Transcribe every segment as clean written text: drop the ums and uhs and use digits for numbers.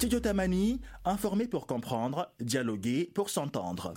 Studio Tamani, informer pour comprendre, dialoguer pour s'entendre.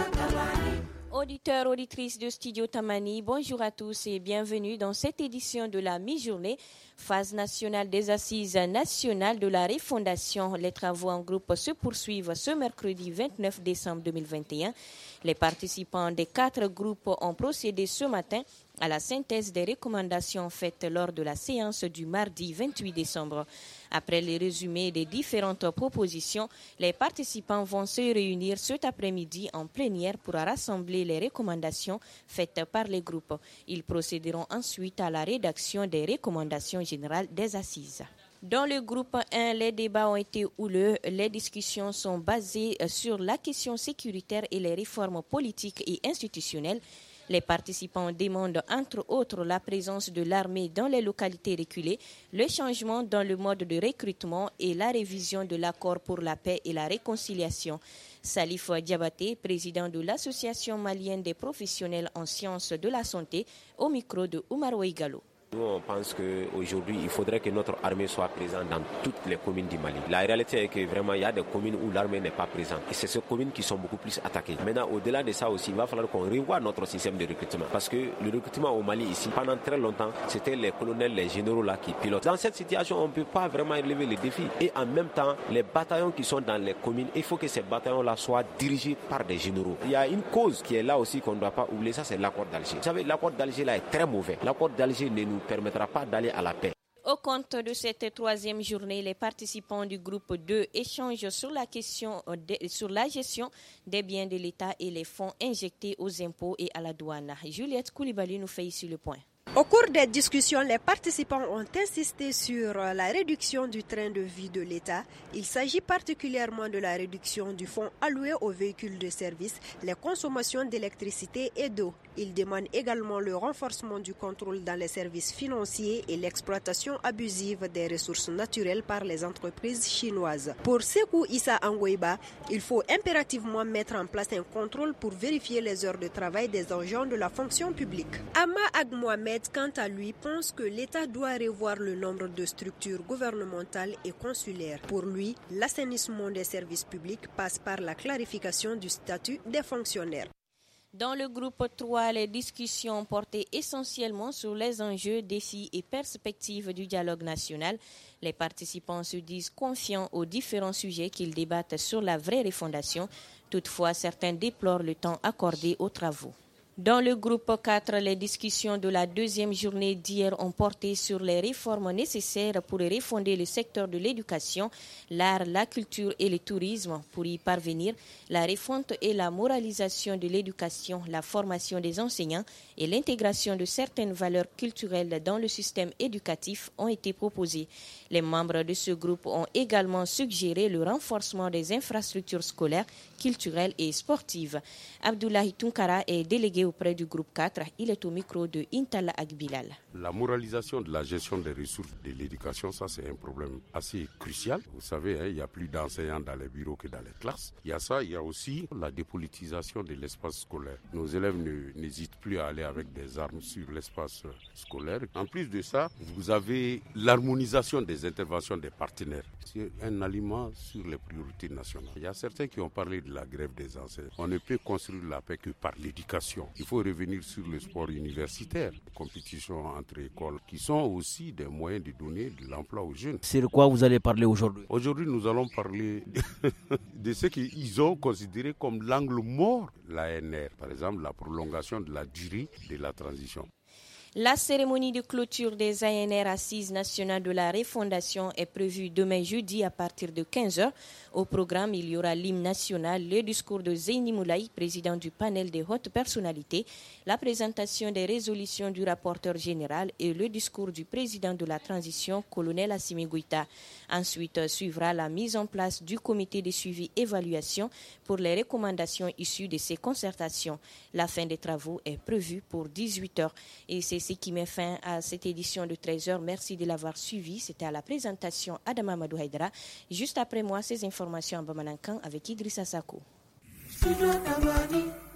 Auditeurs, auditrices de Studio Tamani, bonjour à tous et bienvenue dans cette édition de la mi-journée, phase nationale des assises nationales de la refondation. Les travaux en groupe se poursuivent ce mercredi 29 décembre 2021. Les participants des 4 groupes ont procédé ce matin à la synthèse des recommandations faites lors de la séance du mardi 28 décembre. Après les résumés des différentes propositions, les participants vont se réunir cet après-midi en plénière pour rassembler les recommandations faites par les groupes. Ils procéderont ensuite à la rédaction des recommandations générales des assises. Dans le groupe 1, les débats ont été houleux. Les discussions sont basées sur la question sécuritaire et les réformes politiques et institutionnelles. Les participants demandent entre autres la présence de l'armée dans les localités reculées, le changement dans le mode de recrutement et la révision de l'accord pour la paix et la réconciliation. Salif Diabaté, président de l'Association malienne des professionnels en sciences de la santé, au micro de Oumar Oueigalo. Nous, on pense qu'aujourd'hui, il faudrait que notre armée soit présente dans toutes les communes du Mali. La réalité est que vraiment, il y a des communes où l'armée n'est pas présente. Et c'est ces communes qui sont beaucoup plus attaquées. Maintenant, au-delà de ça aussi, il va falloir qu'on revoie notre système de recrutement. Parce que le recrutement au Mali ici, pendant très longtemps, c'était les colonels, les généraux là qui pilotent. Dans cette situation, on ne peut pas vraiment relever les défis. Et en même temps, les bataillons qui sont dans les communes, il faut que ces bataillons-là soient dirigés par des généraux. Il y a une cause qui est là aussi qu'on ne doit pas oublier, ça c'est l'accord d'Alger. Vous savez, l'accord d'Alger là est très mauvais. L'accord d'Alger ne nous permettra pas d'aller à la paix. Au compte de cette troisième journée, les participants du groupe 2 échangent sur la gestion des biens de l'État et les fonds injectés aux impôts et à la douane. Juliette Koulibaly nous fait ici le point. Au cours des discussions, les participants ont insisté sur la réduction du train de vie de l'État. Il s'agit particulièrement de la réduction du fonds alloué aux véhicules de service, les consommations d'électricité et d'eau. Ils demandent également le renforcement du contrôle dans les services financiers et l'exploitation abusive des ressources naturelles par les entreprises chinoises. Pour Sekou Issa Angouiba, il faut impérativement mettre en place un contrôle pour vérifier les heures de travail des agents de la fonction publique. Ama Ag Mohamed, quant à lui, pense que l'État doit revoir le nombre de structures gouvernementales et consulaires. Pour lui, l'assainissement des services publics passe par la clarification du statut des fonctionnaires. Dans le groupe 3, les discussions portaient essentiellement sur les enjeux, défis et perspectives du dialogue national. Les participants se disent confiants aux différents sujets qu'ils débattent sur la vraie refondation. Toutefois, certains déplorent le temps accordé aux travaux. Dans le groupe 4, les discussions de la deuxième journée d'hier ont porté sur les réformes nécessaires pour refonder le secteur de l'éducation, l'art, la culture et le tourisme. Pour y parvenir, la refonte et la moralisation de l'éducation, la formation des enseignants et l'intégration de certaines valeurs culturelles dans le système éducatif ont été proposées. Les membres de ce groupe ont également suggéré le renforcement des infrastructures scolaires, culturelles et sportives. Abdoulaye Tunkara est délégué auprès du groupe 4. Il est au micro de Intala Agbilal. La moralisation de la gestion des ressources de l'éducation, ça c'est un problème assez crucial. Vous savez, il n'y a plus d'enseignants dans les bureaux que dans les classes. Il y a ça, il y a aussi la dépolitisation de l'espace scolaire. Nos élèves n'hésitent plus à aller avec des armes sur l'espace scolaire. En plus de ça, vous avez l'harmonisation des interventions des partenaires. C'est un aliment sur les priorités nationales. Il y a certains qui ont parlé de la grève des enseignants. On ne peut construire la paix que par l'éducation. Il faut revenir sur le sport universitaire, les compétitions entre écoles, qui sont aussi des moyens de donner de l'emploi aux jeunes. C'est de quoi vous allez parler aujourd'hui? Aujourd'hui, nous allons parler de ce qu'ils ont considéré comme l'angle mort de l'ANR. Par exemple, la prolongation de la durée de la transition. La cérémonie de clôture des ANR Assises nationales de la refondation est prévue demain jeudi à partir de 15h. Au programme, il y aura l'hymne national, le discours de Zeyni Moulaye, président du panel des hautes personnalités, la présentation des résolutions du rapporteur général et le discours du président de la transition, colonel Assimi Goïta. Ensuite, suivra la mise en place du comité de suivi-évaluation pour les recommandations issues de ces concertations. La fin des travaux est prévue pour 18h. Et c'est ce qui met fin à cette édition de 13h. Merci de l'avoir suivi. C'était à la présentation Adama Amadou Haïdara. Juste après moi, ces informations en Bamanankan avec Idrissa Sako.